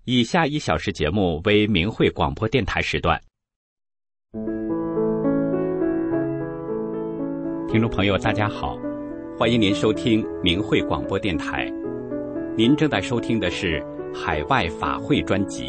以下1小时节目为明慧广播电台时段。听众朋友大家好，欢迎您收听明慧广播电台。您正在收听的是海外法会专辑。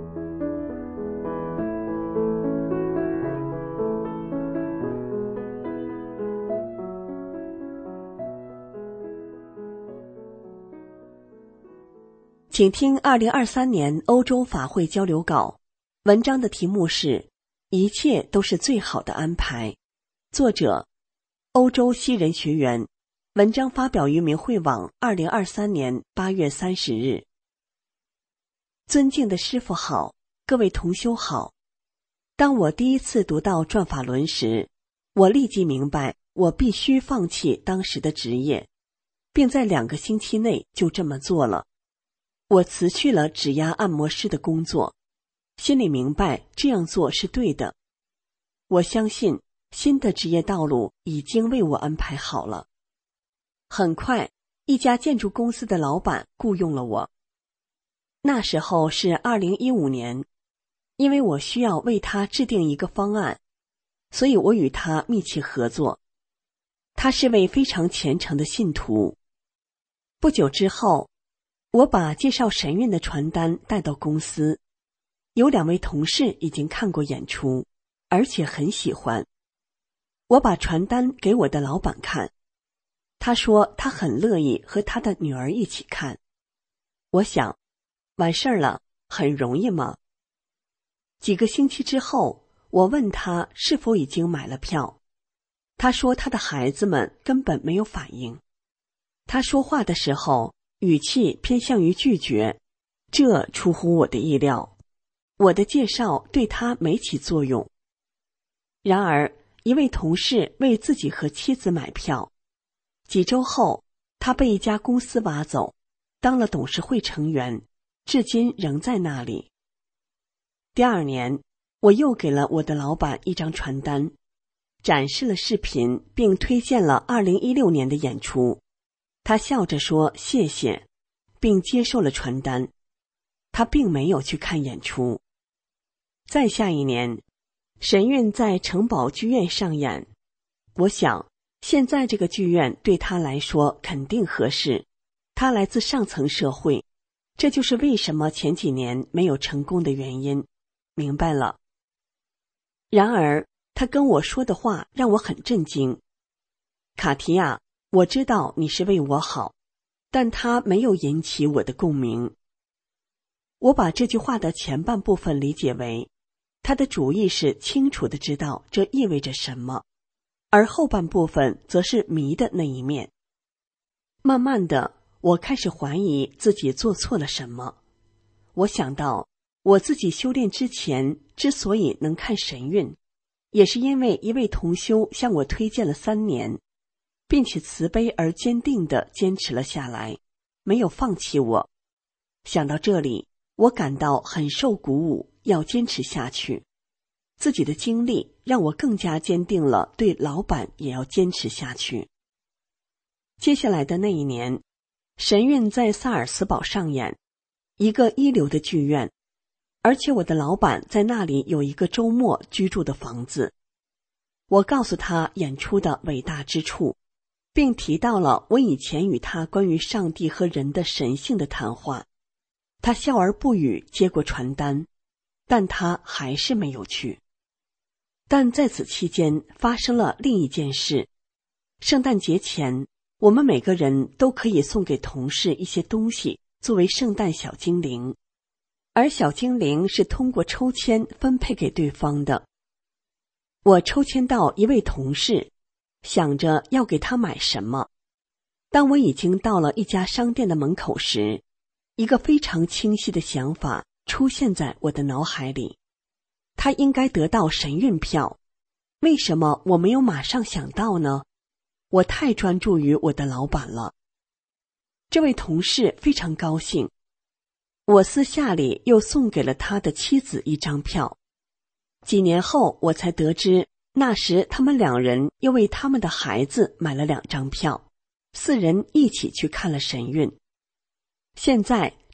请听2023年欧洲法会交流稿，文章的题目是一切都是最好的安排，作者欧洲西人学员，文章发表于明慧网2023年8月30日。尊敬的师父好，各位同修好。当我第一次读到转法轮时，我立即明白我必须放弃当时的职业，并在2个星期内就这么做了。我辞去了指压按摩师的工作，心里明白这样做是对的。我相信新的职业道路已经为我安排好了。很快，一家建筑公司的老板雇佣了我。那时候是2015年，因为我需要为他制定一个方案，所以我与他密切合作。他是位非常虔诚的信徒。不久之后，我把介绍神韵的传单带到公司，有2位同事已经看过演出，而且很喜欢。我把传单给我的老板看，他说他很乐意和他的女儿一起看。我想，完事儿了，很容易嘛。几个星期之后，我问他是否已经买了票，他说他的孩子们根本没有反应。他说话的时候语气偏向于拒绝，这出乎我的意料。我的介绍对他没起作用。然而，一位同事为自己和妻子买票，几周后，他被一家公司挖走，当了董事会成员，至今仍在那里。第2年，我又给了我的老板一张传单，展示了视频，并推荐了2016年的演出。他笑着说谢谢，并接受了传单。他并没有去看演出。再下一年，神韵在城堡剧院上演。我想，现在这个剧院对他来说肯定合适。他来自上层社会，这就是为什么前几年没有成功的原因。明白了。然而，他跟我说的话让我很震惊。卡提亚，我知道你是为我好，但它没有引起我的共鸣。我把这句话的前半部分理解为，他的主意是清楚地知道这意味着什么，而后半部分则是迷的那一面。慢慢的，我开始怀疑自己做错了什么。我想到，我自己修炼之前之所以能看神韵，也是因为一位同修向我推荐了3年，并且慈悲而坚定地坚持了下来，没有放弃我。想到这里，我感到很受鼓舞，要坚持下去。自己的经历让我更加坚定了对老板也要坚持下去。接下来的那一年，神韵在萨尔斯堡上演，一个一流的剧院，而且我的老板在那里有一个周末居住的房子。我告诉他演出的伟大之处，并提到了我以前与他关于上帝和人的神性的谈话。他笑而不语，接过传单，但他还是没有去。但在此期间发生了另一件事。圣诞节前，我们每个人都可以送给同事一些东西作为圣诞小精灵，而小精灵是通过抽签分配给对方的。我抽签到一位同事，想着要给他买什么。当我已经到了一家商店的门口时，一个非常清晰的想法出现在我的脑海里。他应该得到神韵票，为什么我没有马上想到呢？我太专注于我的老板了。这位同事非常高兴，我私下里又送给了他的妻子一张票。几年后，我才得知，那时他们2人又为他们的孩子买了2张票，4人一起去看了神韵。现在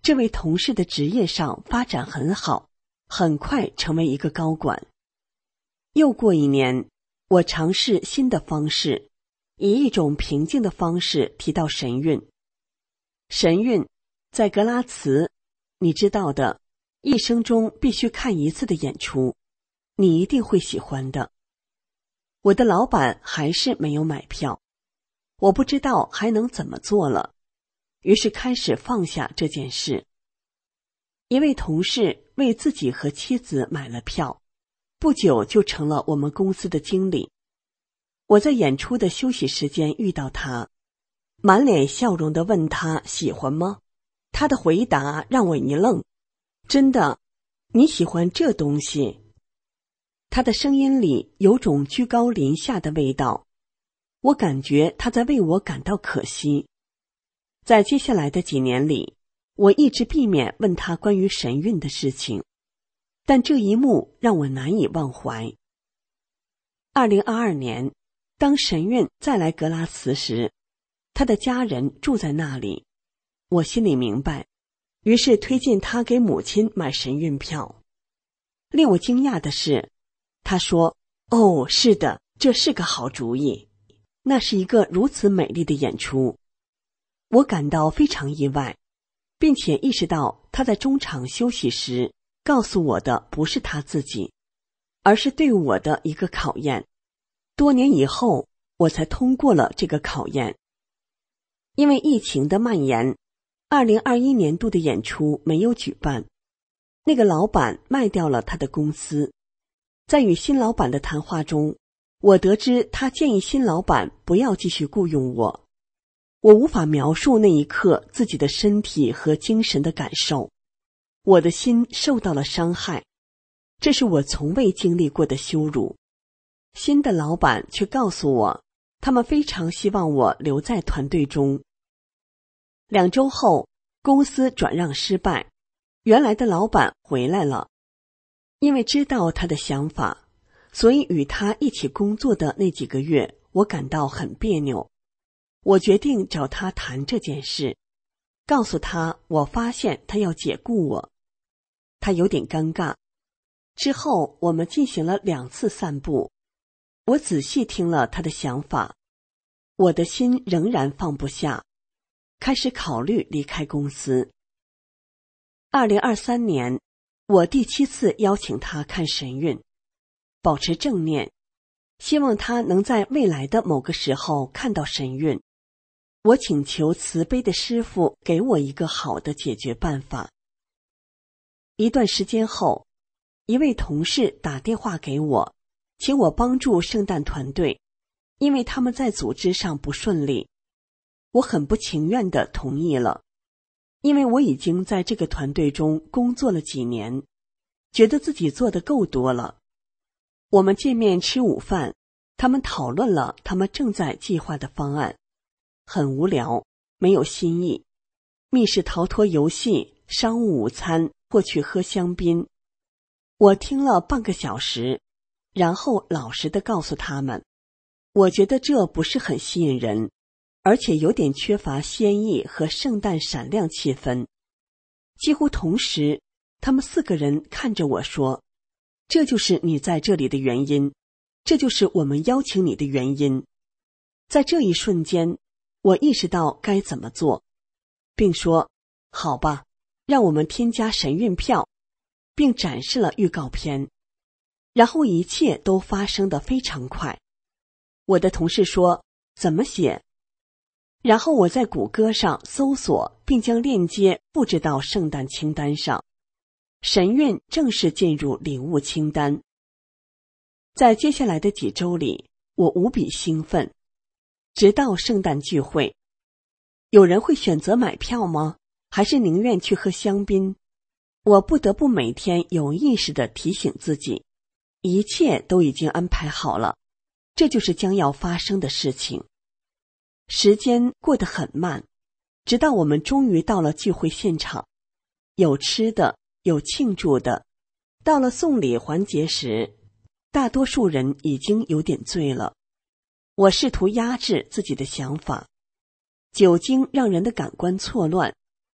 这位同事的职业上发展很好，很快成为一个高管。又过1年，我尝试新的方式，以一种平静的方式提到神韵。神韵在格拉茨，你知道的，一生中必须看1次的演出，你一定会喜欢的。我的老板还是没有买票，我不知道还能怎么做了，于是开始放下这件事。一位同事为自己和妻子买了票，不久就成了我们公司的经理。我在演出的休息时间遇到他，满脸笑容地问他喜欢吗？他的回答让我一愣，真的，你喜欢这东西？他的声音里有种居高临下的味道，我感觉他在为我感到可惜。在接下来的几年里，我一直避免问他关于神韵的事情，但这一幕让我难以忘怀。2022年，当神韵再来格拉茨时，他的家人住在那里，我心里明白，于是推荐他给母亲买神韵票。令我惊讶的是，他说：“哦，是的，这是个好主意。那是一个如此美丽的演出。”我感到非常意外，并且意识到他在中场休息时告诉我的不是他自己，而是对我的一个考验。多年以后，我才通过了这个考验。因为疫情的蔓延，2021年度的演出没有举办。那个老板卖掉了他的公司。在与新老板的谈话中，我得知他建议新老板不要继续雇佣我。我无法描述那一刻自己的身体和精神的感受，我的心受到了伤害，这是我从未经历过的羞辱。新的老板却告诉我，他们非常希望我留在团队中。2周后，公司转让失败，原来的老板回来了。因为知道他的想法，所以与他一起工作的那几个月，我感到很别扭。我决定找他谈这件事，告诉他我发现他要解雇我。他有点尴尬。之后我们进行了2次散步，我仔细听了他的想法，我的心仍然放不下，开始考虑离开公司。2023年，我第7次邀请他看神韵，保持正念，希望他能在未来的某个时候看到神韵。我请求慈悲的师父给我一个好的解决办法。一段时间后，一位同事打电话给我，请我帮助圣诞团队，因为他们在组织上不顺利。我很不情愿地同意了，因为我已经在这个团队中工作了几年，觉得自己做得够多了。我们见面吃午饭，他们讨论了他们正在计划的方案。很无聊，没有新意。密室逃脱游戏、商务午餐或去喝香槟。我听了半个小时，然后老实地告诉他们，我觉得这不是很吸引人，而且有点缺乏鲜意和圣诞闪亮气氛。几乎同时，他们4个人看着我说，这就是你在这里的原因，这就是我们邀请你的原因。在这一瞬间，我意识到该怎么做，并说，好吧，让我们添加神韵票，并展示了预告片。然后一切都发生得非常快。我的同事说，怎么写？然后我在谷歌上搜索，并将链接布置到圣诞清单上。神韵正式进入礼物清单。在接下来的几周里，我无比兴奋。直到圣诞聚会，有人会选择买票吗？还是宁愿去喝香槟？我不得不每天有意识地提醒自己，一切都已经安排好了，这就是将要发生的事情。时间过得很慢，直到我们终于到了聚会现场，有吃的，有庆祝的。到了送礼环节时，大多数人已经有点醉了。我试图压制自己的想法，酒精让人的感官错乱，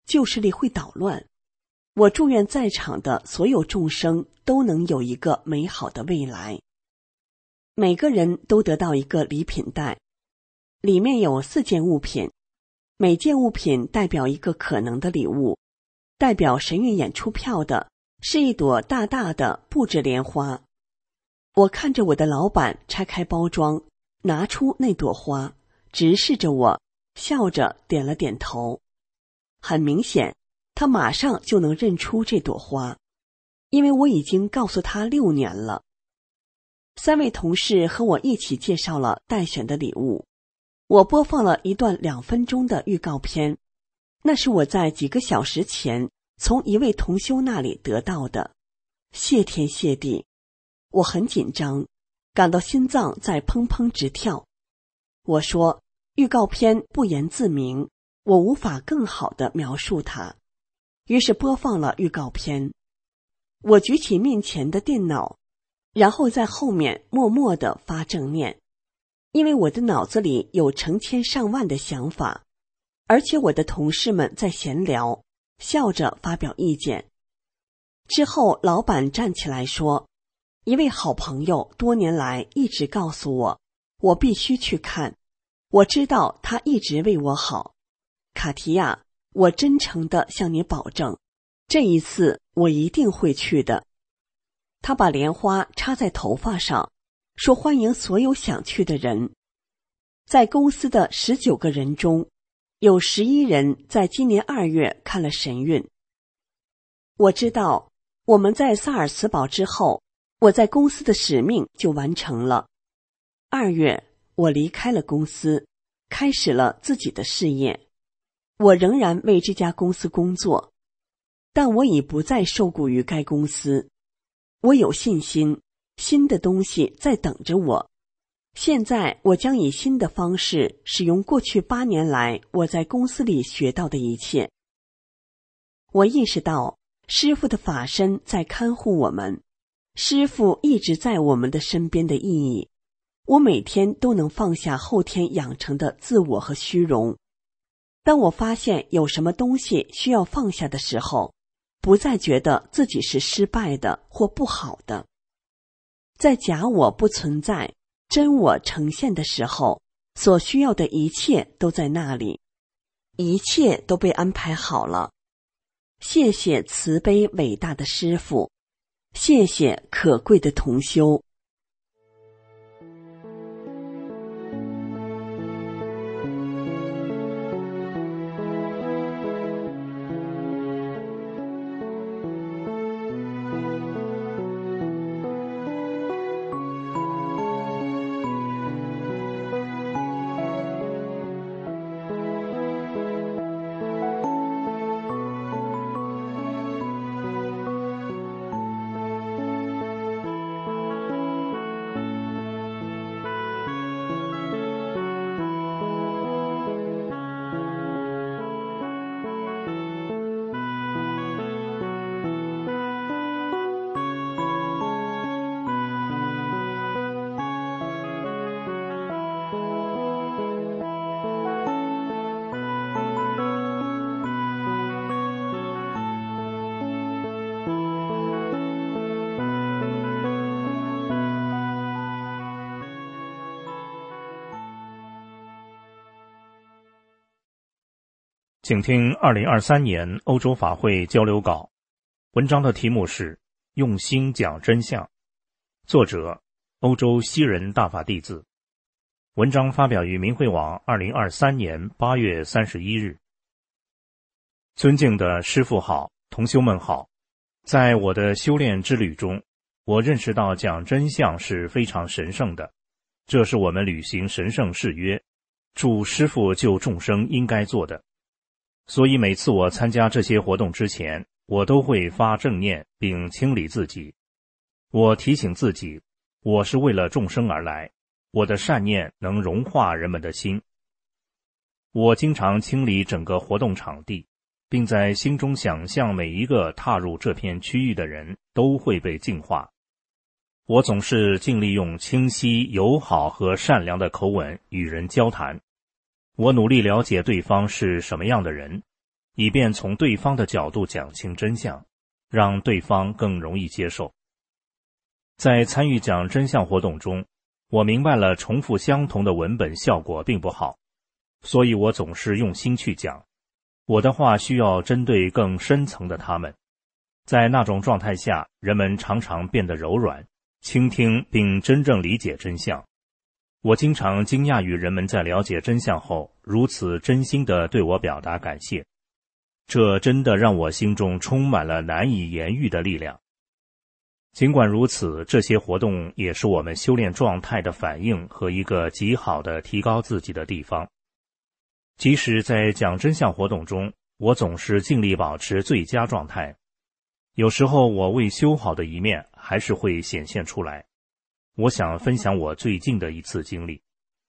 旧势力会捣乱。我祝愿在场的所有众生都能有一个美好的未来。每个人都得到一个礼品袋，里面有4件物品，每件物品代表一个可能的礼物。代表神韵演出票的是一朵大大的布制莲花。我看着我的老板拆开包装，拿出那朵花，直视着我，笑着点了点头。很明显，他马上就能认出这朵花，因为我已经告诉他6年了。3位同事和我一起介绍了待选的礼物。我播放了一段2分钟的预告片，那是我在几个小时前从一位同修那里得到的。谢天谢地，我很紧张，感到心脏在砰砰直跳。我说，预告片不言自明，我无法更好地描述它。于是播放了预告片。我举起面前的电脑，然后在后面默默地发正念，因为我的脑子里有成千上万的想法，而且我的同事们在闲聊，笑着发表意见。之后老板站起来说，一位好朋友多年来一直告诉我，我必须去看，我知道他一直为我好。卡提亚，我真诚地向你保证，这一次我一定会去的。他把莲花插在头发上，说欢迎所有想去的人。在公司的19个人中，有11人在今年2月看了神韵。我知道我们在萨尔茨堡之后，我在公司的使命就完成了。2月，我离开了公司，开始了自己的事业。我仍然为这家公司工作，但我已不再受雇于该公司。我有信心，新的东西在等着我。现在我将以新的方式使用过去8年来我在公司里学到的一切。我意识到师父的法身在看护我们，师父一直在我们的身边的意义。我每天都能放下后天养成的自我和虚荣。当我发现有什么东西需要放下的时候，不再觉得自己是失败的或不好的。在假我不存在，真我呈现的时候，所需要的一切都在那里，一切都被安排好了。谢谢慈悲伟大的师父，谢谢可贵的同修。 请听2023年欧洲法会交流稿，文章的题目是用心讲真相，作者欧洲西人大法弟子，文章发表于明慧网2023年8月31日。尊敬的师父好，同修们好，在我的修炼之旅中，我认识到讲真相是非常神圣的，这是我们履行神圣誓约，助师父救众生应该做的。所以每次我参加这些活动之前，我都会发正念并清理自己。我提醒自己，我是为了众生而来，我的善念能融化人们的心。我经常清理整个活动场地，并在心中想象每一个踏入这片区域的人都会被净化。我总是尽力用清晰、友好和善良的口吻与人交谈。我努力了解对方是什么样的人， 以便从对方的角度讲清真相，让对方更容易接受。在参与讲真相活动中，我明白了重复相同的文本效果并不好，所以我总是用心去讲。我的话需要针对更深层的他们。在那种状态下，人们常常变得柔软，倾听并真正理解真相。我经常惊讶于人们在了解真相后，如此真心地对我表达感谢。这真的让我心中充满了难以言喻的力量。尽管如此，这些活动也是我们修炼状态的反应和一个极好的提高自己的地方。即使在讲真相活动中，我总是尽力保持最佳状态。有时候我未修好的一面还是会显现出来。我想分享我最近的一次经历。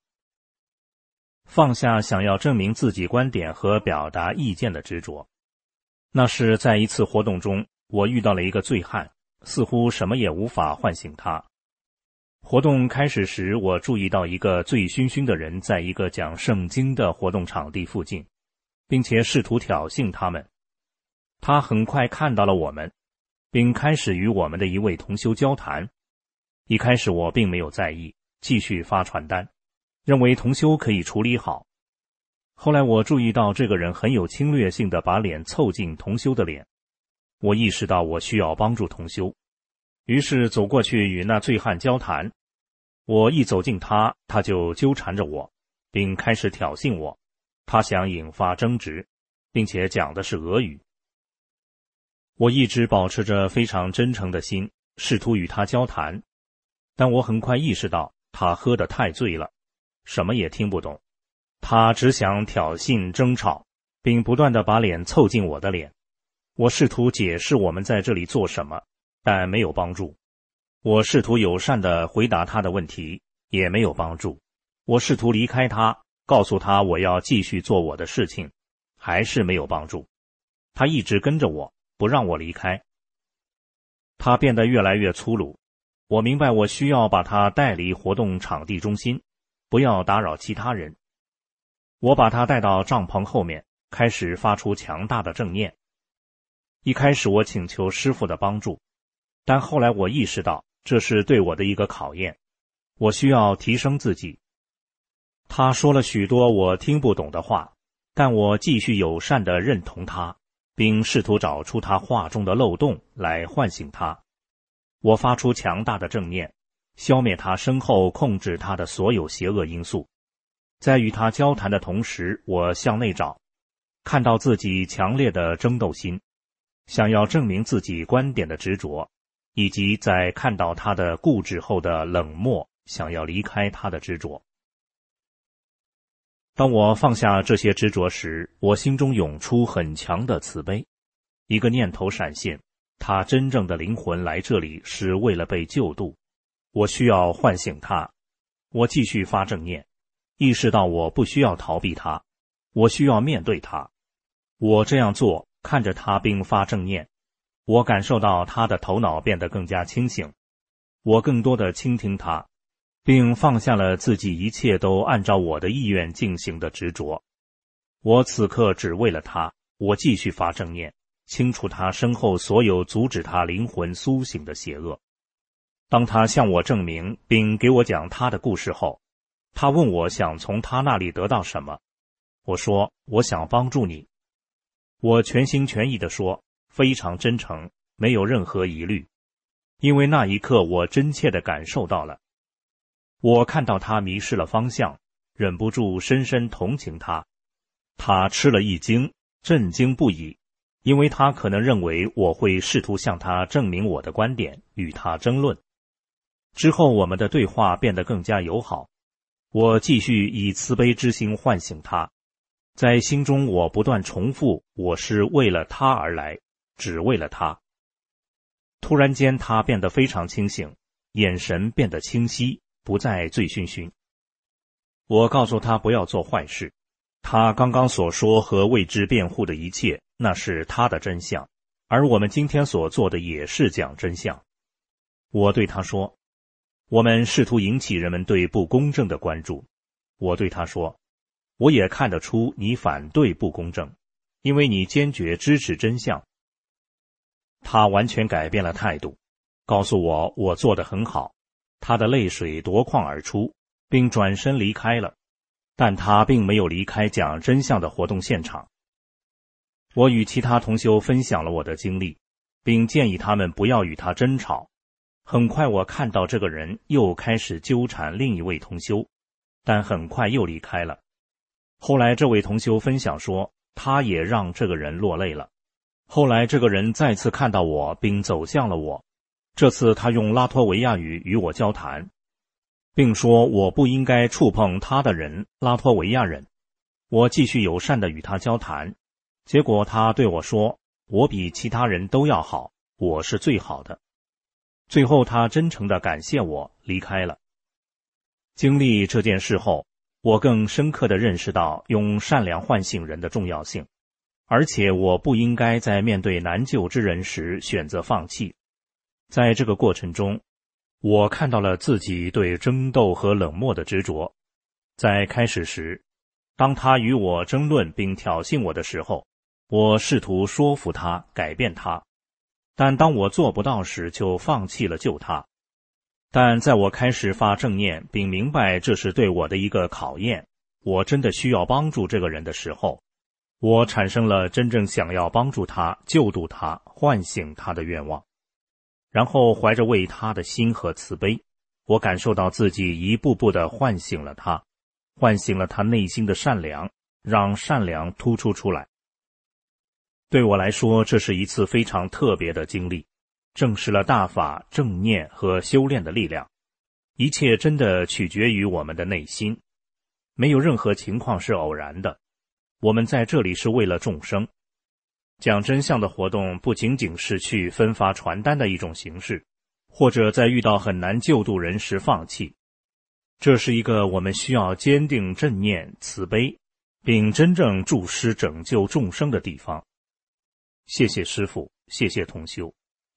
放下想要证明自己观点和表达意见的执着。那是在一次活动中，我遇到了一个醉汉，似乎什么也无法唤醒他。活动开始时，我注意到一个醉醺醺的人在一个讲圣经的活动场地附近，并且试图挑衅他们。他很快看到了我们，并开始与我们的一位同修交谈。一开始我并没有在意，继续发传单，认为同修可以处理好。后来我注意到这个人很有侵略性地把脸凑近同修的脸，我意识到我需要帮助同修，于是走过去与那醉汉交谈。我一走近他，他就纠缠着我，并开始挑衅我，他想引发争执，并且讲的是俄语。我一直保持着非常真诚的心，试图与他交谈，但我很快意识到他喝得太醉了，什么也听不懂。他只想挑衅争吵，并不断地把脸凑近我的脸。我试图解释我们在这里做什么，但没有帮助。我试图友善地回答他的问题，也没有帮助。我试图离开他，告诉他我要继续做我的事情，还是没有帮助。他一直跟着我，不让我离开。他变得越来越粗鲁，我明白我需要把他带离活动场地中心，不要打扰其他人。我把他带到帐篷后面，开始发出强大的正念。一开始我请求师父的帮助，但后来我意识到这是对我的一个考验，我需要提升自己。他说了许多我听不懂的话，但我继续友善地认同他，并试图找出他话中的漏洞来唤醒他。我发出强大的正念，消灭他身后控制他的所有邪恶因素。在与他交谈的同时，我向内找，看到自己强烈的争斗心，想要证明自己观点的执着，以及在看到他的固执后的冷漠，想要离开他的执着。当我放下这些执着时，我心中涌出很强的慈悲。一个念头闪现，他真正的灵魂来这里是为了被救度，我需要唤醒他。我继续发正念，意识到我不需要逃避他，我需要面对他。我这样做，看着他并发正念，我感受到他的头脑变得更加清醒，我更多地倾听他，并放下了自己一切都按照我的意愿进行的执着。我此刻只为了他，我继续发正念，清除他身后所有阻止他灵魂苏醒的邪恶。当他向我证明并给我讲他的故事后，他问我想从他那里得到什么。我说，我想帮助你。我全心全意地说，非常真诚，没有任何疑虑，因为那一刻我真切地感受到了。我看到他迷失了方向，忍不住深深同情他。他吃了一惊，震惊不已，因为他可能认为我会试图向他证明我的观点，与他争论。之后我们的对话变得更加友好，我继续以慈悲之心唤醒他。在心中我不断重复，我是为了他而来，只为了他。突然间他变得非常清醒，眼神变得清晰，不再醉醺醺。我告诉他不要做坏事，他刚刚所说和为之辩护的一切，那是他的真相，而我们今天所做的也是讲真相。我对他说，我们试图引起人们对不公正的关注。我对他说，我也看得出你反对不公正， 因为你坚决支持真相。他完全改变了态度，告诉我做得很好，他的泪水夺眶而出，并转身离开了。但他并没有离开讲真相的活动现场。我与其他同修分享了我的经历，并建议他们不要与他争吵。很快我看到这个人又开始纠缠另一位同修，但很快又离开了。后来这位同修分享说，他也让这个人落泪了。后来这个人再次看到我并走向了我，这次他用拉脱维亚语与我交谈，并说我不应该触碰他的人，拉脱维亚人。我继续友善地与他交谈，结果他对我说，我比其他人都要好，我是最好的。最后他真诚地感谢我，离开了。经历这件事后，我更深刻地认识到用善良唤醒人的重要性，而且我不应该在面对难救之人时选择放弃。在这个过程中，我看到了自己对争斗和冷漠的执着。在开始时，当他与我争论并挑衅我的时候，我试图说服他，改变他，但当我做不到时，就放弃了救他。但在我开始发正念，并明白这是对我的一个考验，我真的需要帮助这个人的时候，我产生了真正想要帮助他、救度他、唤醒他的愿望。然后怀着为他的心和慈悲，我感受到自己一步步地唤醒了他，唤醒了他内心的善良，让善良突出出来。对我来说，这是一次非常特别的经历，证实了大法、正念和修炼的力量。一切真的取决于我们的内心，没有任何情况是偶然的。我们在这里是为了众生。讲真相的活动不仅仅是去分发传单的一种形式，或者在遇到很难救度人时放弃。这是一个我们需要坚定正念、慈悲，并真正助师拯救众生的地方。谢谢师父，谢谢同修。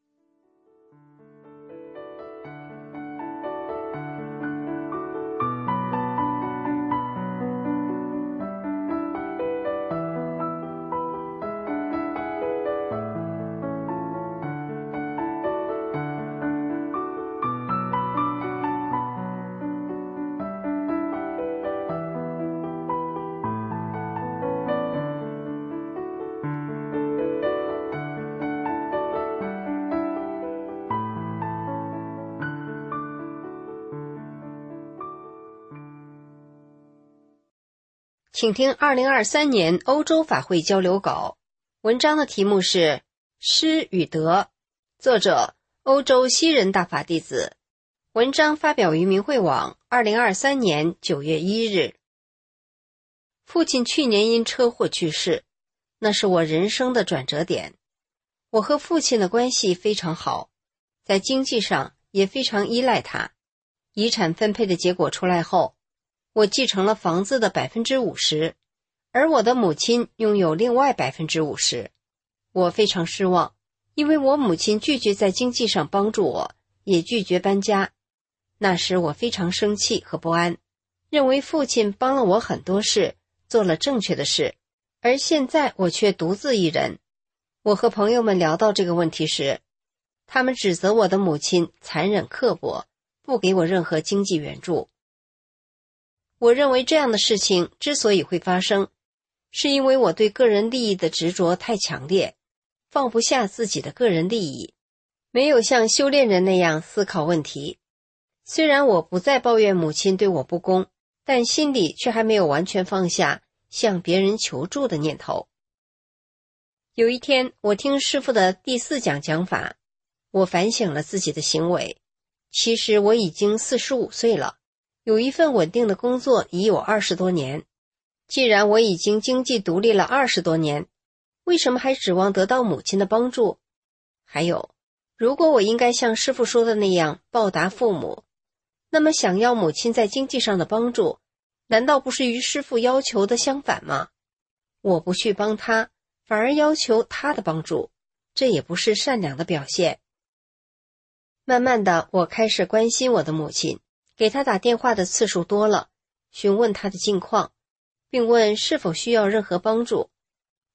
请听2023年欧洲法会交流稿，文章的题目是《失与得》，作者欧洲西人大法弟子，文章发表于明慧网2023年9月1日。父亲去年因车祸去世，那是我人生的转折点。我和父亲的关系非常好，在经济上也非常依赖他。遗产分配的结果出来后，我继承了房子的 50%， 而我的母亲拥有另外 50%。 我非常失望，因为我母亲拒绝在经济上帮助我，也拒绝搬家。那时我非常生气和不安，认为父亲帮了我很多事，做了正确的事，而现在我却独自一人。我和朋友们聊到这个问题时，他们指责我的母亲残忍刻薄，不给我任何经济援助。我认为这样的事情之所以会发生，是因为我对个人利益的执着太强烈，放不下自己的个人利益，没有像修炼人那样思考问题。虽然我不再抱怨母亲对我不公，但心里却还没有完全放下向别人求助的念头。有一天，我听师父的第4讲讲法，我反省了自己的行为。其实我已经45岁了，有一份稳定的工作已有20多年。既然我已经经济独立了20多年，为什么还指望得到母亲的帮助？还有，如果我应该像师父说的那样报答父母，那么想要母亲在经济上的帮助，难道不是与师父要求的相反吗？我不去帮他，反而要求他的帮助，这也不是善良的表现。慢慢的，我开始关心我的母亲，给她打电话的次数多了，询问她的近况，并问是否需要任何帮助。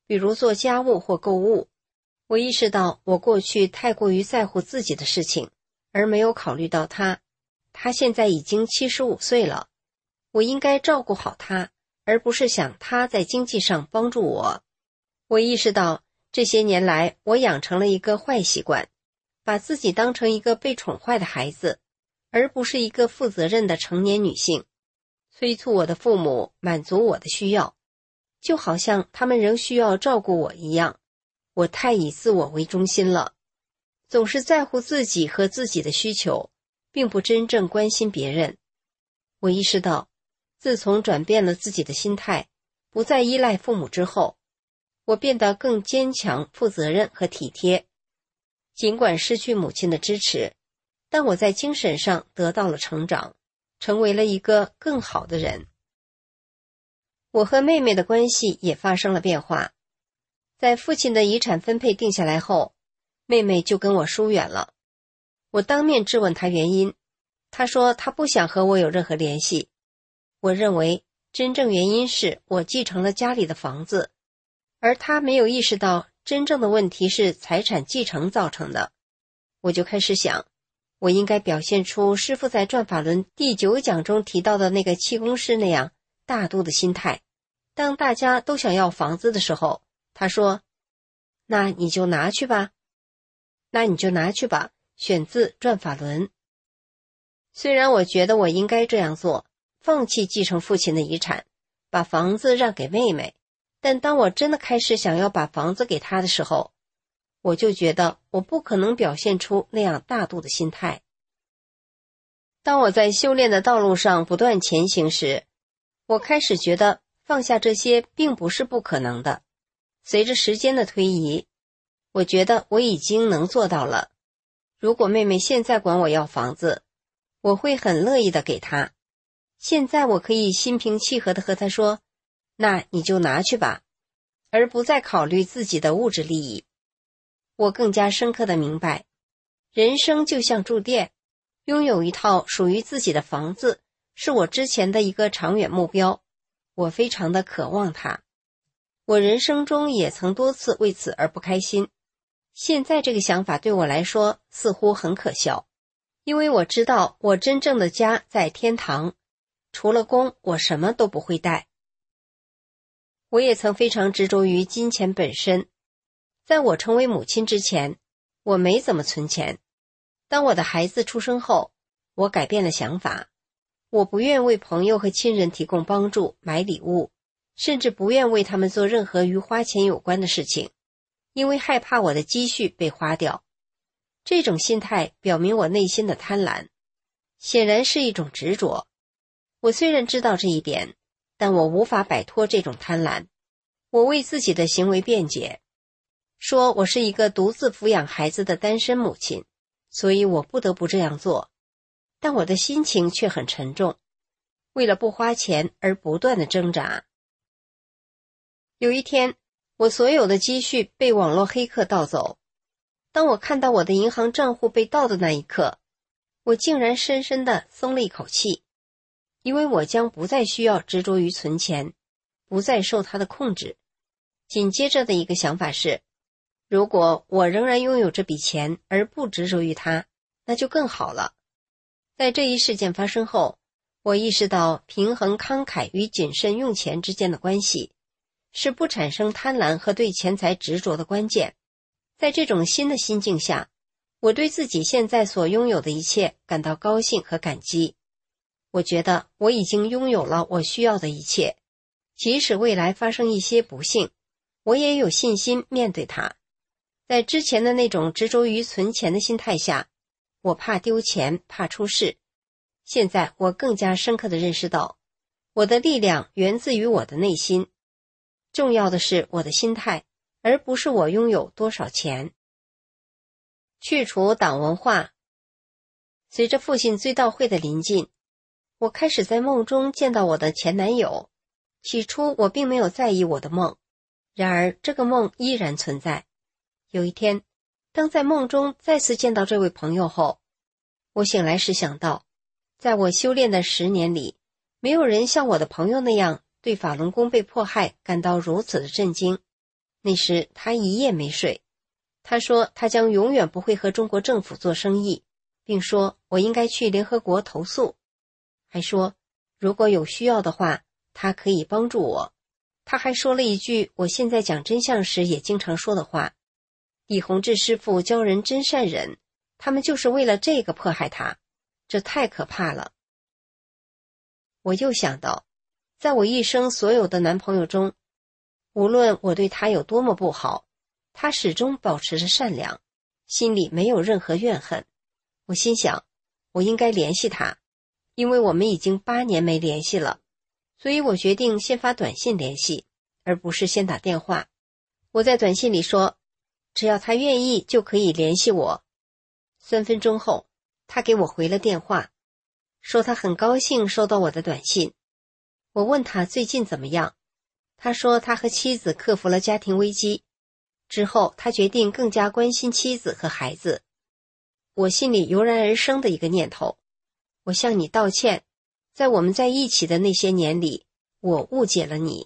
比如做家务或购物。我意识到我过去太过于在乎自己的事情，而没有考虑到他。他现在已经75岁了，我应该照顾好他，而不是想他在经济上帮助我。我意识到这些年来我养成了一个坏习惯，把自己当成一个被宠坏的孩子，而不是一个负责任的成年女性，催促我的父母满足我的需要，就好像他们仍需要照顾我一样。我太以自我为中心了，总是在乎自己和自己的需求，并不真正关心别人。我意识到，自从转变了自己的心态，不再依赖父母之后，我变得更坚强、负责任和体贴。尽管失去母亲的支持，但我在精神上得到了成长，成为了一个更好的人。我和妹妹的关系也发生了变化。在父亲的遗产分配定下来后，妹妹就跟我疏远了。我当面质问她原因，她说她不想和我有任何联系。我认为真正原因是我继承了家里的房子，而她没有意识到真正的问题是财产继承造成的。我就开始想，我应该表现出师父在转法轮第9讲中提到的那个气功师那样大度的心态。当大家都想要房子的时候，他说，那你就拿去吧，选自转法轮。虽然我觉得我应该这样做，放弃继承父亲的遗产，把房子让给妹妹，但当我真的开始想要把房子给她的时候，我就觉得我不可能表现出那样大度的心态。当我在修炼的道路上不断前行时，我开始觉得放下这些并不是不可能的。随着时间的推移，我觉得我已经能做到了。如果妹妹现在管我要房子，我会很乐意的给她。现在我可以心平气和的和她说，那你就拿去吧，而不再考虑自己的物质利益。我更加深刻的明白，人生就像住店，拥有一套属于自己的房子，是我之前的一个长远目标，我非常的渴望它。我人生中也曾多次为此而不开心，现在这个想法对我来说似乎很可笑，因为我知道我真正的家在天堂，除了宫我什么都不会带。我也曾非常执着于金钱本身，在我成为母亲之前，我没怎么存钱。当我的孩子出生后，我改变了想法，我不愿为朋友和亲人提供帮助、买礼物，甚至不愿为他们做任何与花钱有关的事情，因为害怕我的积蓄被花掉。这种心态表明我内心的贪婪，显然是一种执着。我虽然知道这一点，但我无法摆脱这种贪婪。我为自己的行为辩解，说我是一个独自抚养孩子的单身母亲，所以我不得不这样做。但我的心情却很沉重，为了不花钱而不断的挣扎。有一天，我所有的积蓄被网络黑客盗走。当我看到我的银行账户被盗的那一刻，我竟然深深地松了一口气，因为我将不再需要执着于存钱，不再受它的控制。紧接着的一个想法是，如果我仍然拥有这笔钱而不执着于它，那就更好了。在这一事件发生后，我意识到平衡慷慨与谨慎用钱之间的关系，是不产生贪婪和对钱财执着的关键。在这种新的心境下，我对自己现在所拥有的一切感到高兴和感激。我觉得我已经拥有了我需要的一切，即使未来发生一些不幸，我也有信心面对它。在之前的那种执着于存钱的心态下，我怕丢钱，怕出事。现在我更加深刻地认识到，我的力量源自于我的内心，重要的是我的心态，而不是我拥有多少钱。去除党文化。随着父亲追悼会的临近，我开始在梦中见到我的前男友。起初我并没有在意我的梦，然而这个梦依然存在。有一天，当在梦中再次见到这位朋友后，我醒来时想到，在我修炼的10年里，没有人像我的朋友那样对法轮功被迫害感到如此的震惊。 那时他一夜没睡。他说他将永远不会和中国政府做生意，并说我应该去联合国投诉，还说如果有需要的话，他可以帮助我。他还说了一句我现在讲真相时也经常说的话：李洪志师傅教人真善忍，他们就是为了这个迫害他，这太可怕了。我又想到，在我一生所有的男朋友中，无论我对他有多么不好，他始终保持着善良，心里没有任何怨恨。我心想，我应该联系他，因为我们已经8年没联系了，所以我决定先发短信联系，而不是先打电话。我在短信里说，只要他愿意就可以联系我。3分钟后，他给我回了电话，说他很高兴收到我的短信。我问他最近怎么样，他说他和妻子克服了家庭危机，之后他决定更加关心妻子和孩子。我心里油然而生的一个念头，我向你道歉，在我们在一起的那些年里，我误解了你。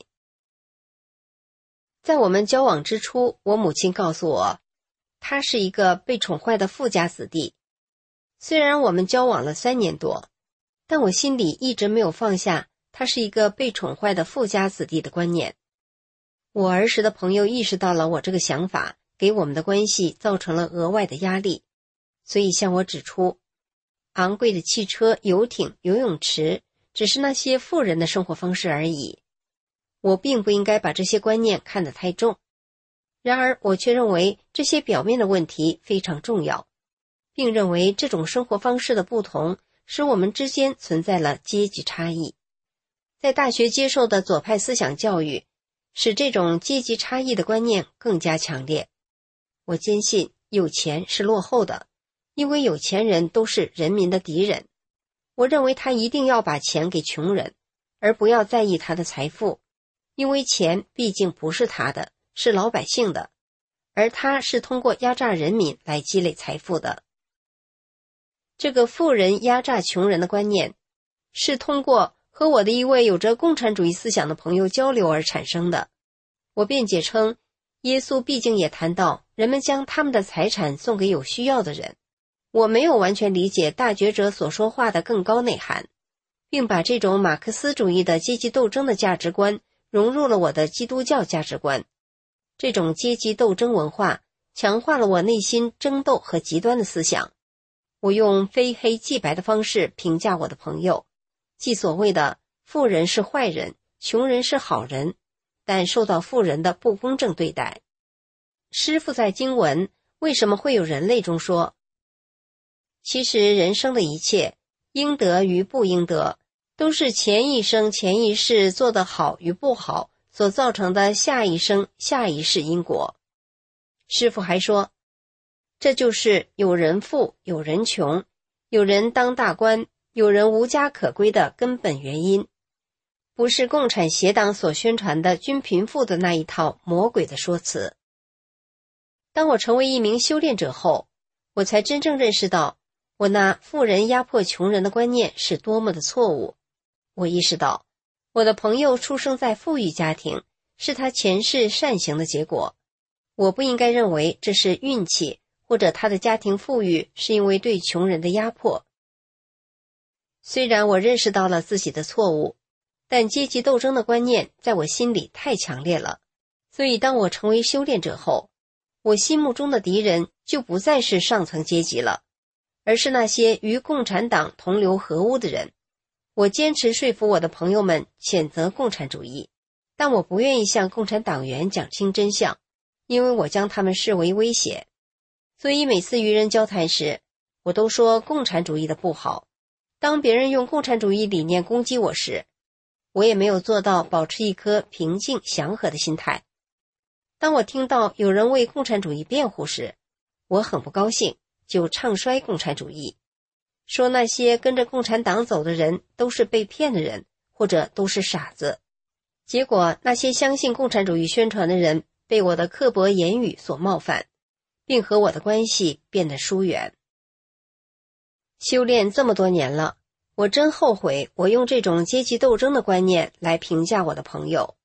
在我们交往之初，我母亲告诉我，他是一个被宠坏的富家子弟。虽然我们交往了3年多，但我心里一直没有放下他是一个被宠坏的富家子弟的观念。我儿时的朋友意识到了我这个想法给我们的关系造成了额外的压力，所以向我指出，昂贵的汽车、游艇、游泳池只是那些富人的生活方式而已。我并不应该把这些观念看得太重，然而我却认为这些表面的问题非常重要，并认为这种生活方式的不同使我们之间存在了阶级差异。在大学接受的左派思想教育使这种阶级差异的观念更加强烈。我坚信有钱是落后的，因为有钱人都是人民的敌人。我认为他一定要把钱给穷人，而不要在意他的财富，因为钱毕竟不是他的，是老百姓的，而他是通过压榨人民来积累财富的。这个富人压榨穷人的观念是通过和我的一位有着共产主义思想的朋友交流而产生的。我辩解称，耶稣毕竟也谈到人们将他们的财产送给有需要的人。我没有完全理解大觉者所说话的更高内涵，并把这种马克思主义的阶级斗争的价值观融入了我的基督教价值观。这种阶级斗争文化强化了我内心争斗和极端的思想。我用非黑即白的方式评价我的朋友，即所谓的富人是坏人，穷人是好人，但受到富人的不公正对待。师父在经文为什么会有人类中说，其实人生的一切应得与不应得都是前一生前一世做得好与不好所造成的下一生下一世因果。师父还说，这就是有人富有人穷，有人当大官有人无家可归的根本原因，不是共产邪党所宣传的均贫富的那一套魔鬼的说辞。当我成为一名修炼者后，我才真正认识到我那富人压迫穷人的观念是多么的错误。我意识到我的朋友出生在富裕家庭是他前世善行的结果，我不应该认为这是运气，或者他的家庭富裕是因为对穷人的压迫。虽然我认识到了自己的错误，但阶级斗争的观念在我心里太强烈了，所以当我成为修炼者后，我心目中的敌人就不再是上层阶级了，而是那些与共产党同流合污的人。我坚持说服我的朋友们谴责共产主义，但我不愿意向共产党员讲清真相，因为我将他们视为威胁。所以每次与人交谈时，我都说共产主义的不好。当别人用共产主义理念攻击我时，我也没有做到保持一颗平静祥和的心态。当我听到有人为共产主义辩护时，我很不高兴，就唱衰共产主义，说那些跟着共产党走的人都是被骗的人，或者都是傻子。结果那些相信共产主义宣传的人被我的刻薄言语所冒犯，并和我的关系变得疏远。修炼这么多年了，我真后悔我用这种阶级斗争的观念来评价我的朋友。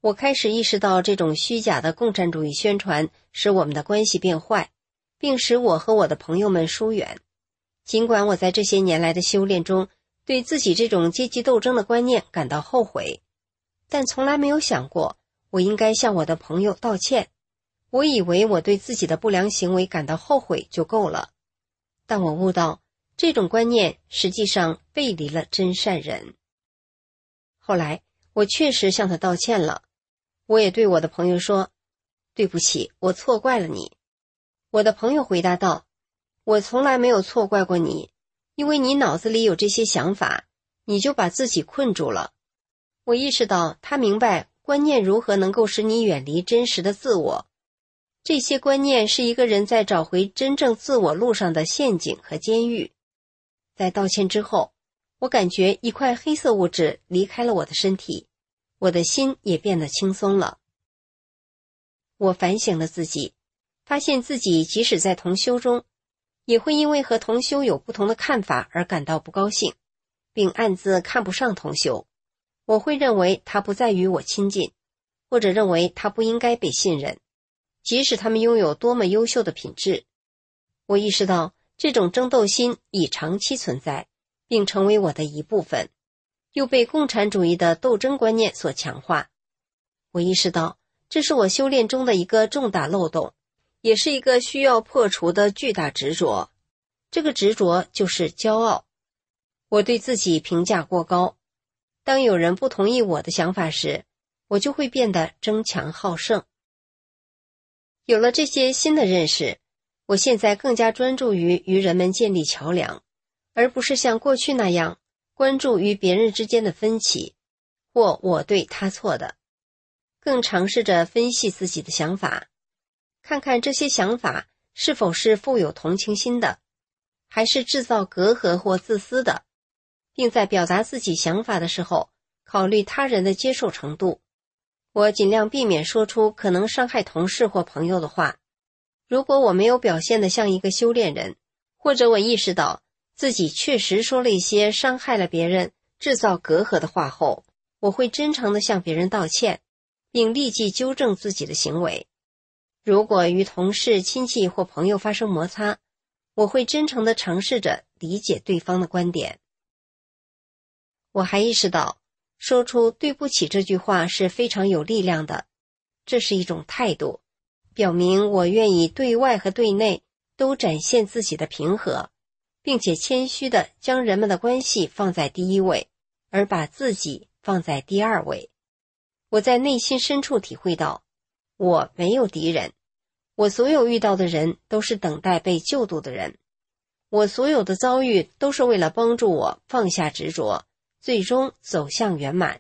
我开始意识到这种虚假的共产主义宣传使我们的关系变坏，并使我和我的朋友们疏远。尽管我在这些年来的修炼中对自己这种阶级斗争的观念感到后悔，但从来没有想过我应该向我的朋友道歉。我以为我对自己的不良行为感到后悔就够了，但我悟到这种观念实际上背离了真善人。后来我确实向他道歉了，我也对我的朋友说，对不起，我错怪了你。我的朋友回答道，我从来没有错怪过你，因为你脑子里有这些想法，你就把自己困住了。我意识到他明白观念如何能够使你远离真实的自我。这些观念是一个人在找回真正自我路上的陷阱和监狱。在道歉之后，我感觉一块黑色物质离开了我的身体，我的心也变得轻松了。我反省了自己，发现自己即使在同修中，也会因为和同修有不同的看法而感到不高兴，并暗自看不上同修。我会认为他不再与我亲近，或者认为他不应该被信任，即使他们拥有多么优秀的品质。我意识到这种争斗心已长期存在，并成为我的一部分，又被共产主义的斗争观念所强化。我意识到这是我修炼中的一个重大漏洞，也是一个需要破除的巨大执着。这个执着就是骄傲。我对自己评价过高，当有人不同意我的想法时，我就会变得争强好胜。有了这些新的认识，我现在更加专注于与人们建立桥梁，而不是像过去那样关注与别人之间的分歧，或我对他错的。更尝试着分析自己的想法，看看这些想法是否是富有同情心的，还是制造隔阂或自私的，并在表达自己想法的时候考虑他人的接受程度。我尽量避免说出可能伤害同事或朋友的话。如果我没有表现得像一个修炼人，或者我意识到自己确实说了一些伤害了别人、制造隔阂的话后，我会真诚地向别人道歉，并立即纠正自己的行为。如果与同事、亲戚或朋友发生摩擦，我会真诚地尝试着理解对方的观点。我还意识到，说出对不起这句话是非常有力量的，这是一种态度，表明我愿意对外和对内都展现自己的平和，并且谦虚地将人们的关系放在第一位，而把自己放在第二位。我在内心深处体会到，我没有敌人，我所有遇到的人都是等待被救度的人，我所有的遭遇都是为了帮助我放下执着，最终走向圆满。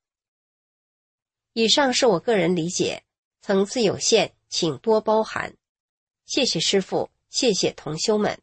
以上是我个人理解，层次有限，请多包涵。谢谢师父，谢谢同修们。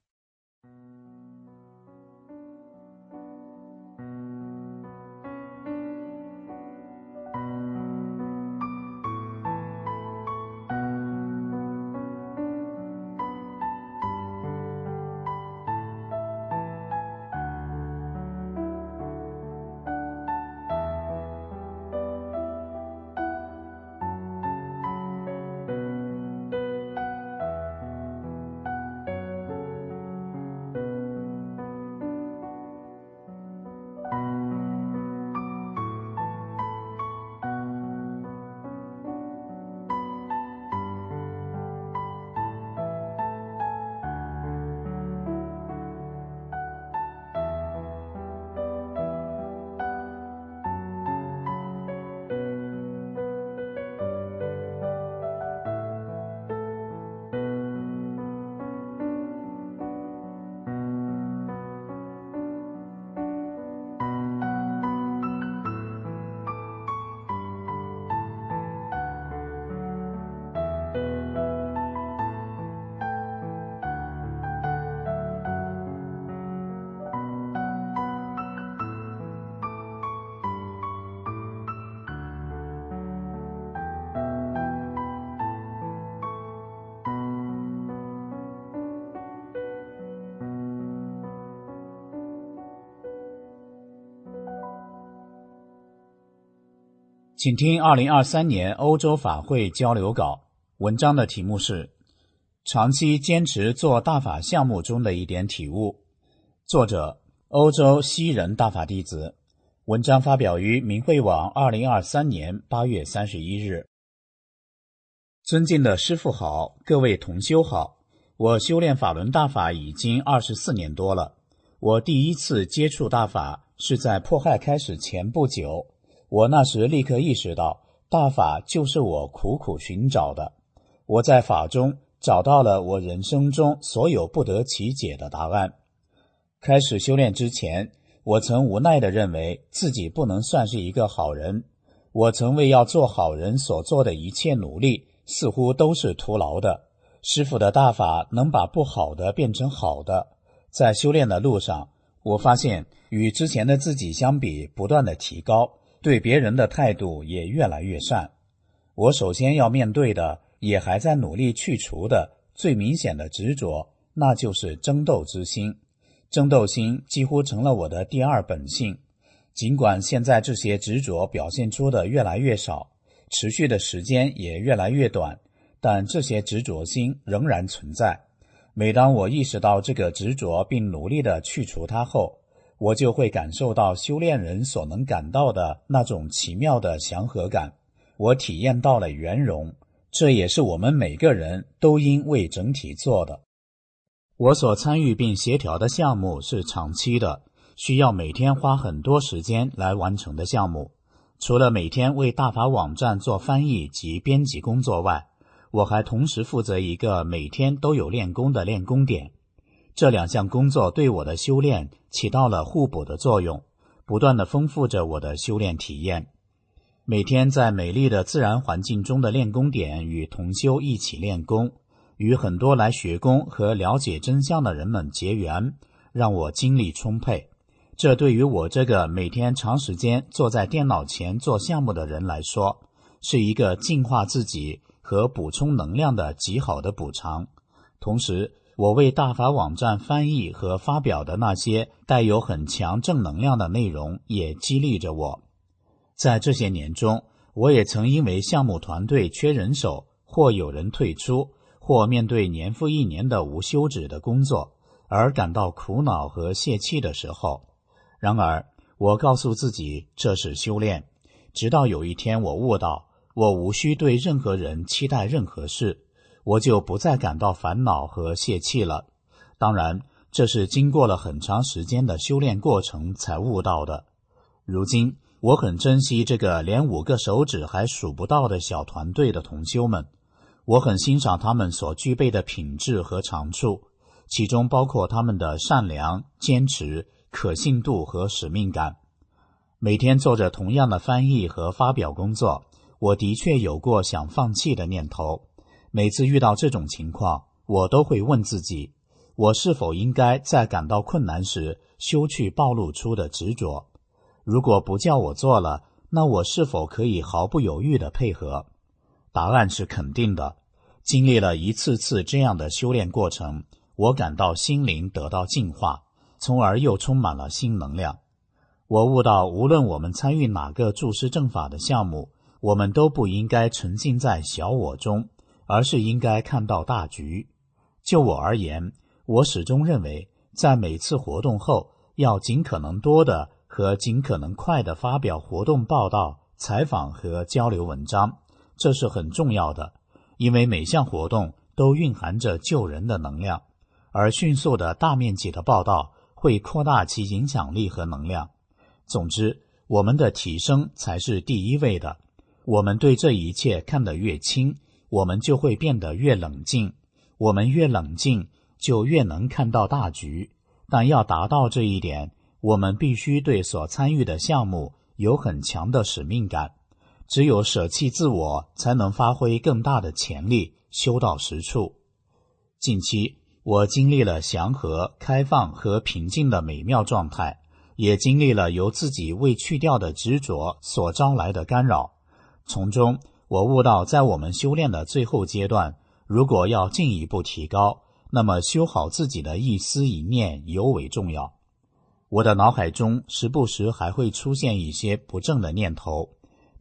请听2023年欧洲法会交流稿，文章的题目是长期坚持做大法项目中的一点体悟，作者欧洲西人大法弟子，文章发表于明慧网2023年8月31日。尊敬的师父好，各位同修好，我修炼法轮大法已经24年多了。我第一次接触大法是在迫害开始前不久，我那时立刻意识到大法就是我苦苦寻找的。我在法中找到了我人生中所有不得其解的答案。开始修炼之前，我曾无奈地认为自己不能算是一个好人，我曾为要做好人所做的一切努力似乎都是徒劳的。师父的大法能把不好的变成好的。在修炼的路上，我发现与之前的自己相比不断的提高，对别人的态度也越来越善。我首先要面对的，也还在努力去除的最明显的执着，那就是争斗之心。争斗心几乎成了我的第二本性。尽管现在这些执着表现出的越来越少，持续的时间也越来越短，但这些执着心仍然存在。每当我意识到这个执着并努力地去除它后，我就会感受到修炼人所能感到的那种奇妙的祥和感。我体验到了圆融，这也是我们每个人都应为整体做的。我所参与并协调的项目是长期的，需要每天花很多时间来完成的项目。除了每天为大法网站做翻译及编辑工作外，我还同时负责一个每天都有练功的练功点。这两项工作对我的修炼起到了互补的作用，不断地丰富着我的修炼体验。每天在美丽的自然环境中的练功点与同修一起练功，与很多来学功和了解真相的人们结缘，让我精力充沛。这对于我这个每天长时间坐在电脑前做项目的人来说，是一个净化自己和补充能量的极好的补偿。同时，我为大法网站翻译和发表的那些带有很强正能量的内容也激励着我。在这些年中，我也曾因为项目团队缺人手，或有人退出，或面对年复一年的无休止的工作，而感到苦恼和泄气的时候。然而，我告诉自己这是修炼，直到有一天我悟到，我无需对任何人期待任何事，我就不再感到烦恼和泄气了。当然，这是经过了很长时间的修炼过程才悟到的。如今，我很珍惜这个连5个手指还数不到的小团队的同修们，我很欣赏他们所具备的品质和长处，其中包括他们的善良、坚持、可信度和使命感。每天做着同样的翻译和发表工作，我的确有过想放弃的念头。每次遇到这种情况，我都会问自己，我是否应该在感到困难时休去暴露出的执着？如果不叫我做了，那我是否可以毫不犹豫地配合？答案是肯定的。经历了一次次这样的修炼过程，我感到心灵得到净化，从而又充满了新能量。我悟到，无论我们参与哪个注释正法的项目，我们都不应该沉浸在小我中，而是应该看到大局。就我而言，我始终认为，在每次活动后，要尽可能多的和尽可能快地发表活动报道、采访和交流文章，这是很重要的，因为每项活动都蕴含着救人的能量，而迅速的大面积的报道会扩大其影响力和能量。总之，我们的提升才是第一位的。我们对这一切看得越轻，我们就会变得越冷静。我们越冷静，就越能看到大局。但要达到这一点，我们必须对所参与的项目有很强的使命感。只有舍弃自我，才能发挥更大的潜力，修到实处。近期，我经历了祥和、开放和平静的美妙状态，也经历了由自己未去掉的执着所招来的干扰。从中，我悟到，在我们修炼的最后阶段，如果要进一步提高，那么修好自己的一思一念尤为重要。我的脑海中时不时还会出现一些不正的念头，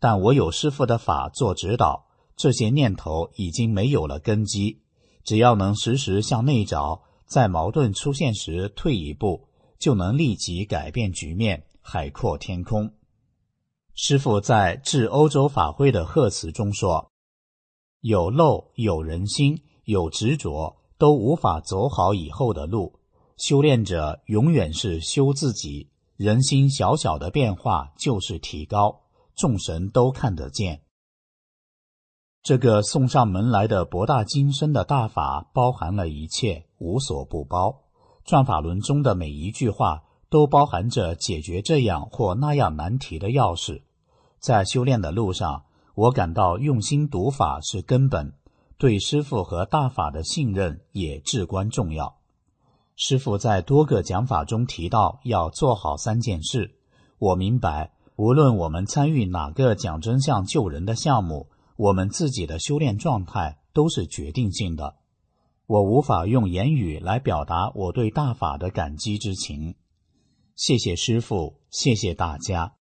但我有师父的法做指导，这些念头已经没有了根基。只要能时时向内找，在矛盾出现时退一步，就能立即改变局面，海阔天空。师父在致欧洲法会的贺词中说，有漏，有人心，有执着，都无法走好以后的路。修炼者永远是修自己，人心小小的变化就是提高，众神都看得见。这个送上门来的博大精深的大法包含了一切，无所不包。转法轮中的每一句话都包含着解决这样或那样难题的钥匙。在修炼的路上，我感到用心读法是根本，对师父和大法的信任也至关重要。师父在多个讲法中提到要做好3件事，我明白，无论我们参与哪个讲真相救人的项目，我们自己的修炼状态都是决定性的。我无法用言语来表达我对大法的感激之情。谢谢师父，谢谢大家。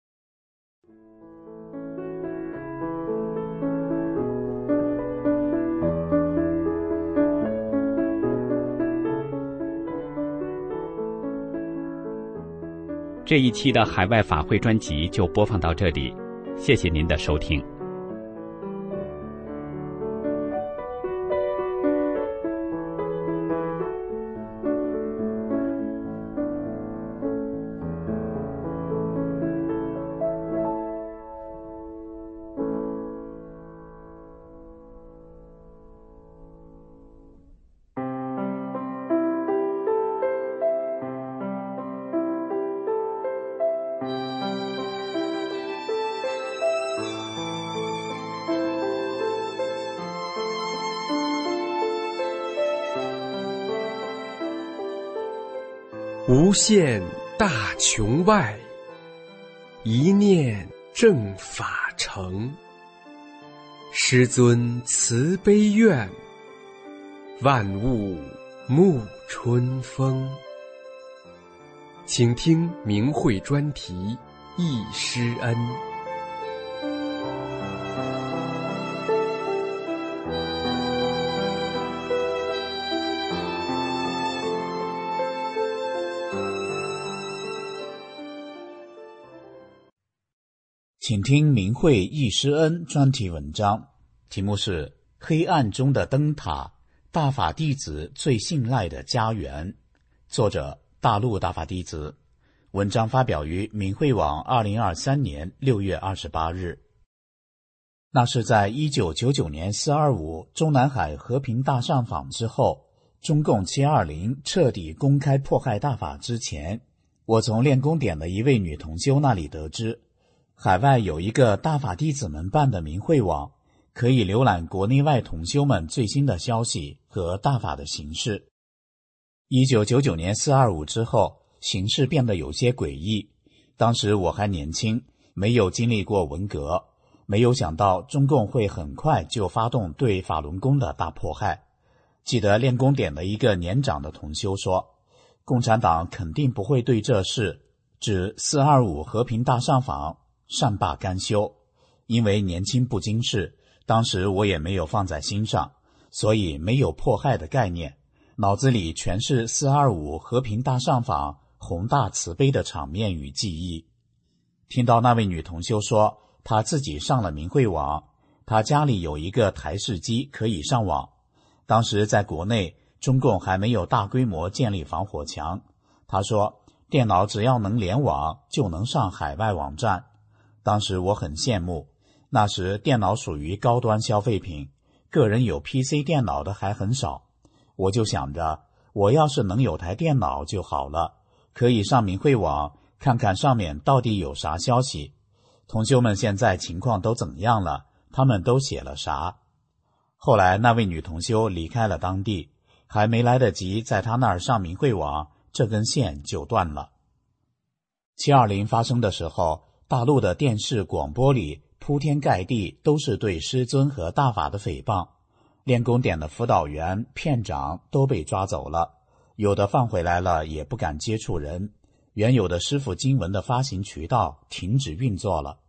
这一期的海外法会专辑就播放到这里，谢谢您的收听。 无限大穹外，一念正法成。师尊慈悲愿，万物沐春风。请听明慧专题忆师恩。 请听明慧忆师恩专题文章，题目是黑暗中的灯塔，大法弟子最信赖的家园，作者大陆大法弟子。文章发表于明慧网2023年6月28日。那是在1999年425中南海和平大上访之后，中共720彻底公开迫害大法之前，我从练功点的一位女同修那里得知，海外有一个大法弟子们办的明慧网，可以浏览国内外同修们最新的消息和大法的形势。1999年425之后，形势变得有些诡异。当时我还年轻，没有经历过文革，没有想到中共会很快就发动对法轮功的大迫害。记得练功点的一个年长的同修说，共产党肯定不会对这事，指425和平大上访善罢甘休。因为年轻不经事，当时我也没有放在心上，所以没有迫害的概念，脑子里全是425和平大上访宏大慈悲的场面与记忆。听到那位女同修说她自己上了明慧网，她家里有一个台式机可以上网。当时在国内，中共还没有大规模建立防火墙。她说电脑只要能联网就能上海外网站。当时我很羡慕，那时电脑属于高端消费品，个人有 PC 电脑的还很少。我就想着，我要是能有台电脑就好了，可以上明慧网看看上面到底有啥消息，同修们现在情况都怎样了，他们都写了啥。后来那位女同修离开了当地，还没来得及在她那儿上明慧网，这根线就断了。720发生的时候，大陆的电视广播里铺天盖地都是对师尊和大法的诽谤，练功点的辅导员、片长都被抓走了，有的放回来了也不敢接触人，原有的师父经文的发行渠道停止运作了。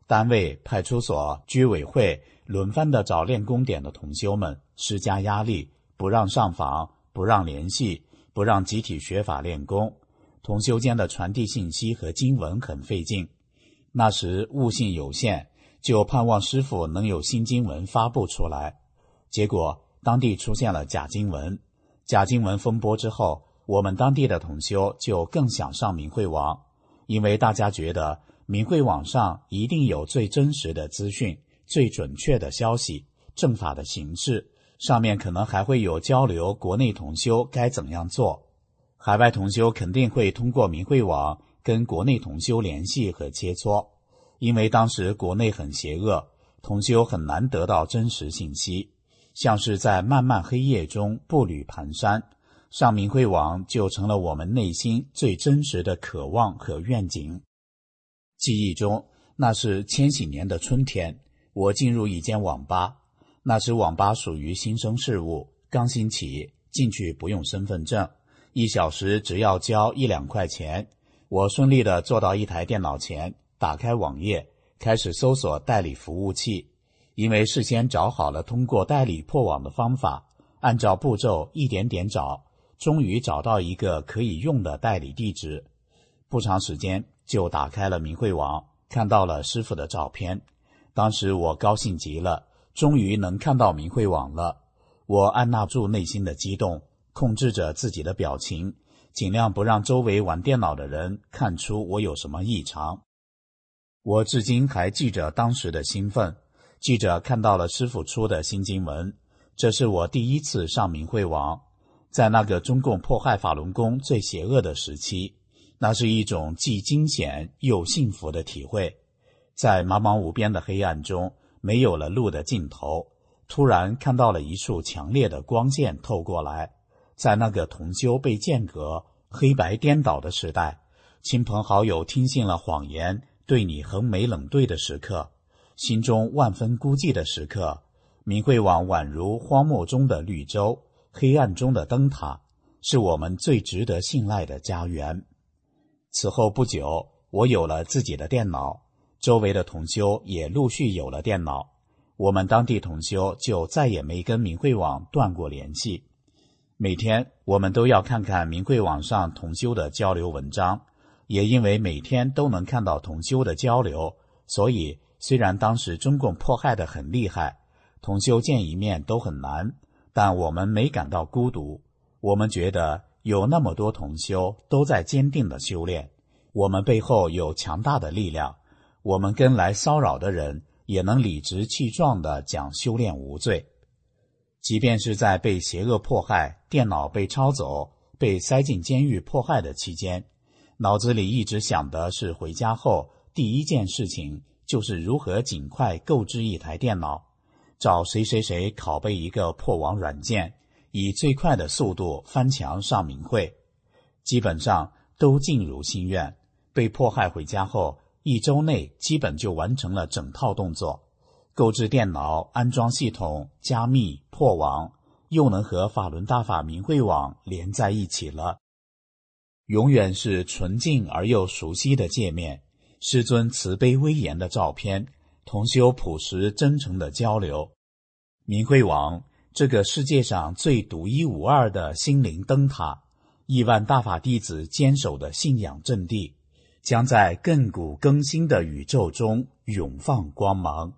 单位、派出所、居委会轮番地找练功点的同修们施加压力，不让上访，不让联系，不让集体学法练功。同修间的传递信息和经文很费劲。那时悟性有限，就盼望师父能有新经文发布出来。结果当地出现了假经文。假经文风波之后，我们当地的同修就更想上明慧网，因为大家觉得明慧网上一定有最真实的资讯，最准确的消息，正法的形式，上面可能还会有交流国内同修该怎样做。海外同修肯定会通过明慧网跟国内同修联系和切磋，因为当时国内很邪恶，同修很难得到真实信息，像是在漫漫黑夜中步履蹒跚。上明慧网就成了我们内心最真实的渴望和愿景。记忆中，那是千禧年的春天，我进入一间网吧。那时网吧属于新生事物，刚兴起，进去不用身份证，1小时只要交1-2块钱。我顺利地坐到一台电脑前，打开网页，开始搜索代理服务器。因为事先找好了通过代理破网的方法，按照步骤一点点找，终于找到一个可以用的代理地址。不长时间就打开了明慧网，看到了师父的照片。当时我高兴极了，终于能看到明慧网了。我按捺住内心的激动，控制着自己的表情，尽量不让周围玩电脑的人看出我有什么异常。我至今还记着当时的兴奋，记着看到了师父出的新经文。这是我第一次上明慧网，在那个中共迫害法轮功最邪恶的时期，那是一种既惊险又幸福的体会。在茫茫无边的黑暗中，没有了路的尽头，突然看到了一束强烈的光线透过来。在那个同修被间隔、黑白颠倒的时代，亲朋好友听信了谎言，对你横眉冷对的时刻，心中万分孤寂的时刻，明慧网宛如荒漠中的绿洲，黑暗中的灯塔，是我们最值得信赖的家园。此后不久，我有了自己的电脑，周围的同修也陆续有了电脑，我们当地同修就再也没跟明慧网断过联系。每天我们都要看看明慧网上同修的交流文章，也因为每天都能看到同修的交流，所以虽然当时中共迫害得很厉害，同修见一面都很难，但我们没感到孤独。我们觉得有那么多同修都在坚定地修炼，我们背后有强大的力量，我们跟来骚扰的人也能理直气壮地讲修炼无罪。即便是在被邪恶迫害、电脑被抄走、被塞进监狱迫害的期间，脑子里一直想的是回家后第一件事情就是如何尽快购置一台电脑，找谁谁谁拷贝一个破网软件，以最快的速度翻墙上明慧。基本上都尽如心愿，被迫害回家后1周内基本就完成了整套动作，购置电脑、安装系统、加密、破网，又能和法轮大法明慧网连在一起了。永远是纯净而又熟悉的界面，师尊慈悲威严的照片，同修朴实真诚的交流。明慧网，这个世界上最独一无二的心灵灯塔，亿万大法弟子坚守的信仰阵地，将在亘古更新的宇宙中永放光芒。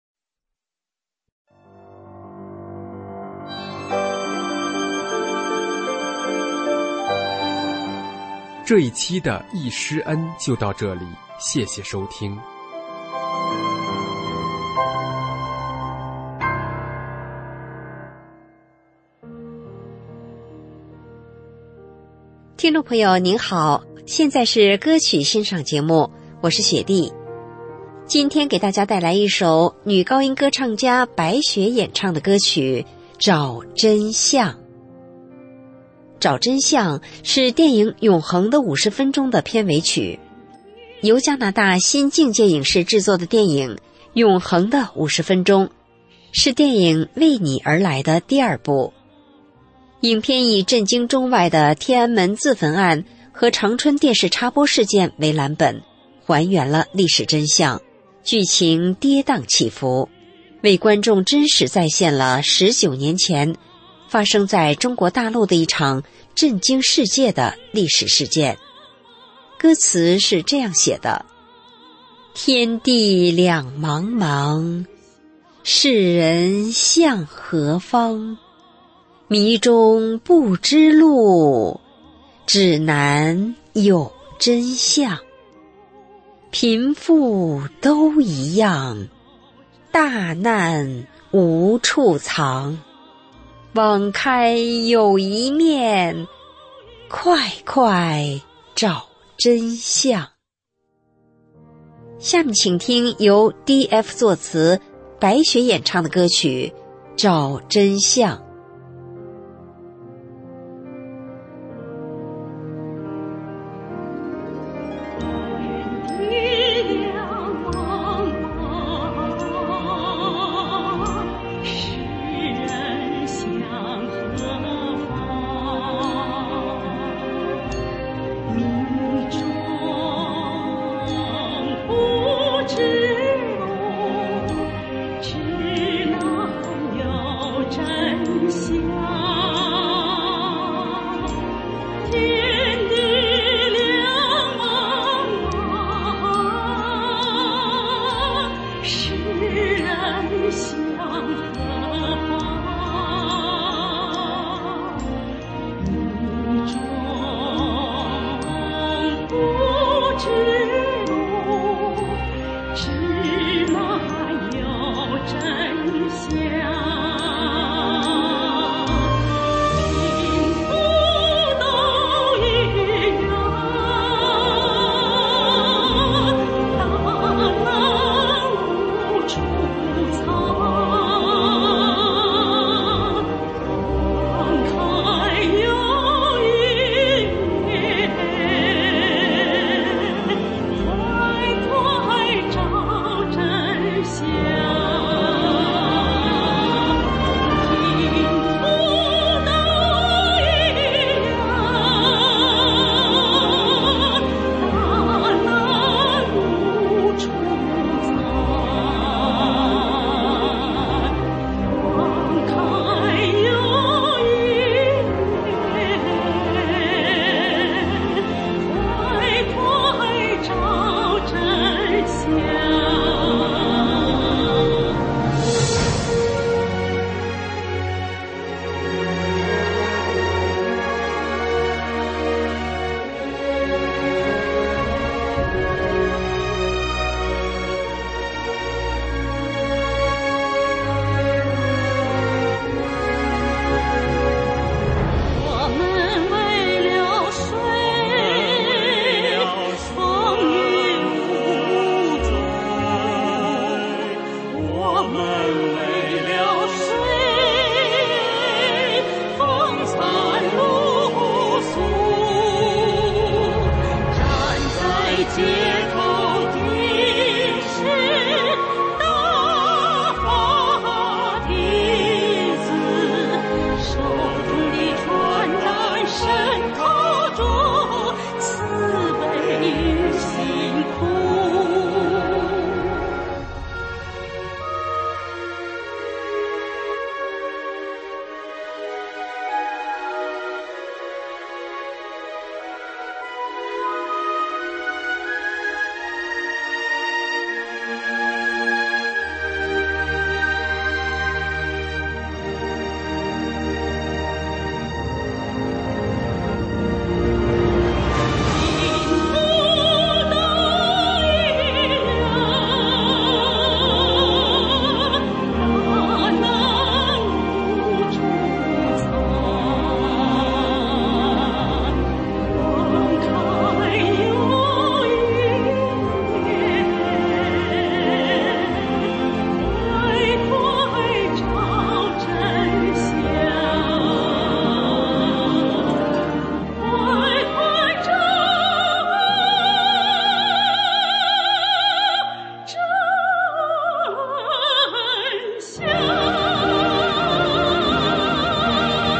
这一期的易师恩就到这里，谢谢收听。 听众朋友您好，现在是歌曲欣赏节目，我是雪莉。今天给大家带来一首女高音歌唱家白雪演唱的歌曲《找真相》。找真相是电影《永恒的50分钟》的片尾曲，由加拿大新境界影视制作的电影《永恒的50分钟》，是电影《为你而来》的第2部。影片以震惊中外的天安门自焚案和长春电视插播事件为蓝本，还原了历史真相， 剧情跌宕起伏，为观众真实再现了19年前发生在中国大陆的一场震惊世界的历史事件。歌词是这样写的：天地两茫茫，世人向何方？迷中不知路，指南有真相。贫富都一样，大难无处藏。网开有一面，快快找真相。下面请听由 D.F 作词，白雪演唱的歌曲《找真相》。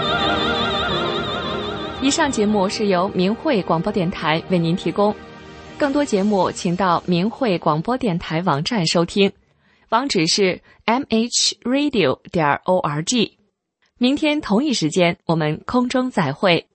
以上节目是由明慧广播电台为您提供。 更多节目请到明慧广播电台网站收听，网址是 mhradio.org。明天同一时间我们空中再会。